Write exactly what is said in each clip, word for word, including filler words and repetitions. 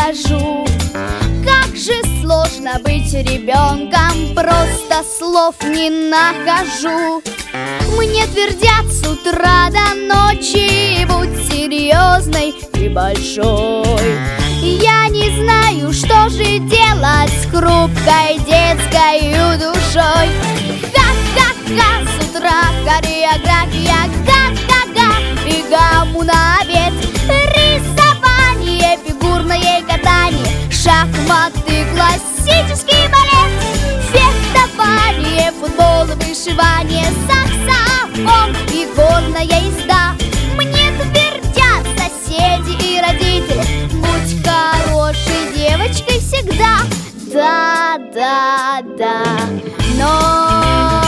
нахожу. Как же сложно быть ребенком, просто слов не нахожу. Мне твердят с утра до ночи: будь серьезной и большой. Я не знаю, что же делать с хрупкой детской душой. Ха-ха-ха, с утра хореография, га-га-га, и гамму на обед. Рисование, фигурное катание, шахматы, классический балет, фехтование, футбол, вышивание, саксофон и горная езда. Мне твердят соседи и родители: будь хорошей девочкой всегда. Да, да, да, но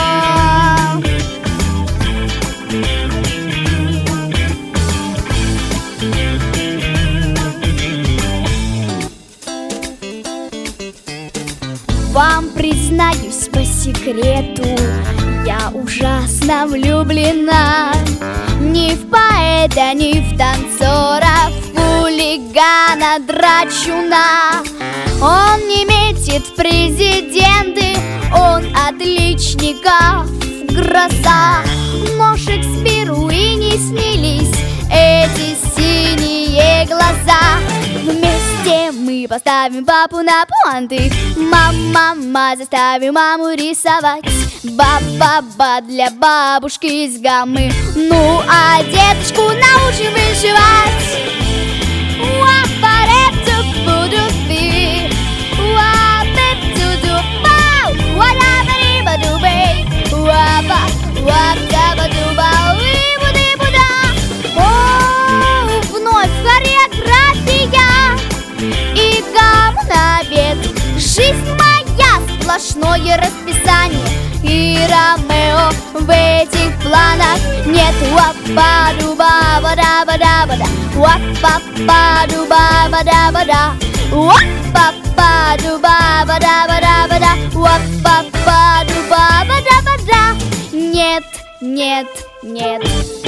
вам признаюсь по секрету, я ужасно влюблена. Ни в поэта, ни в танцора, в хулигана, драчуна. Он не метит в президенты, он отличников гроза. Но Шекспиру и не снились эти синие глаза. Вместе мы поставим папу на пуанты, мама, мама, заставим маму рисовать. Ба-ба-ба для бабушки из гаммы, ну а деточку научим вышивать. О, вновь хореография и гамму на обед. Жизнь моя сплошное расписание, и Ромео в этих планах нет. Уа-па-ду-ба-ба-да-ба-да-ба-да, уа-па-па-ду-ба-ба-да-ба-да, уа-па-па-ду-ба-ба-да-ба-да-ба-да, уа-па-па-ду-ба-ба-да-ба-да. Нет, нет, нет.